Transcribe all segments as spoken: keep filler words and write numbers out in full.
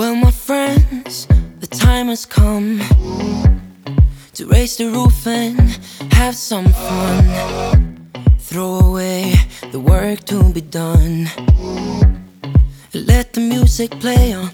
Well, my friends, the time has come to raise the roof and have some fun. Throw away the work to be done. Let the music play on.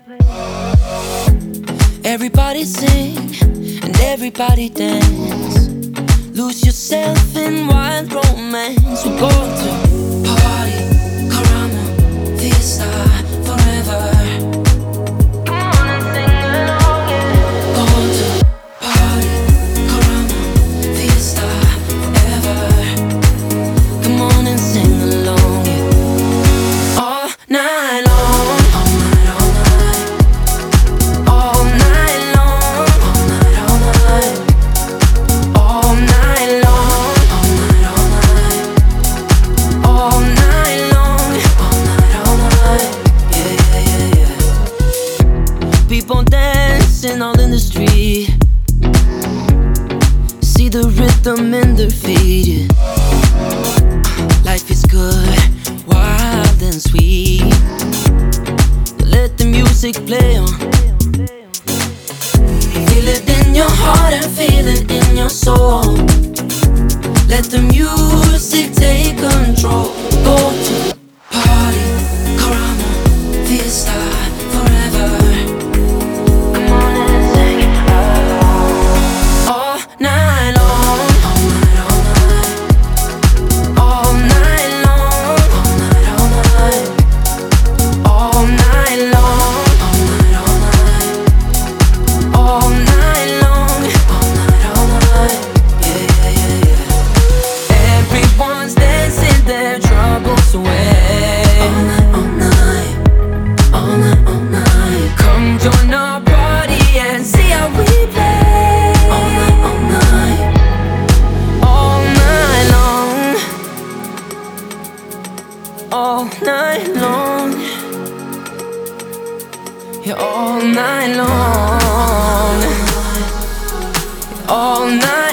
Everybody sing and everybody dance. Lose yourself in wild romance. We're going to party, caramba, fiesta, forever. Come on and sing along, yeah. Going to party, caramba, fiesta, forever. Come on and sing along, yeah. All night long, all night, all night, all night long, all night, all night, all night long, all night, all night, all night long, all night, all night, yeah, yeah, yeah, yeah. People dancing all in the street. See the rhythm in their feet, yeah. Life is good, wild and sweet. Let the music play on. Feel it in your heart and feel it in your soul. Let the music take control. Go to party, caramba, fiesta, forever. Come on and sing along. All night long, all night, all night, all night long, all night, all night, all night long, all night, all night, all night long, all night, all night, yeah, yeah, yeah, yeah. Everyone's dancing their troubles away. All night, all night, all night, all night. Come join our party and see how we play. All night, all night, all night long, all night long, yeah, all night long, all night.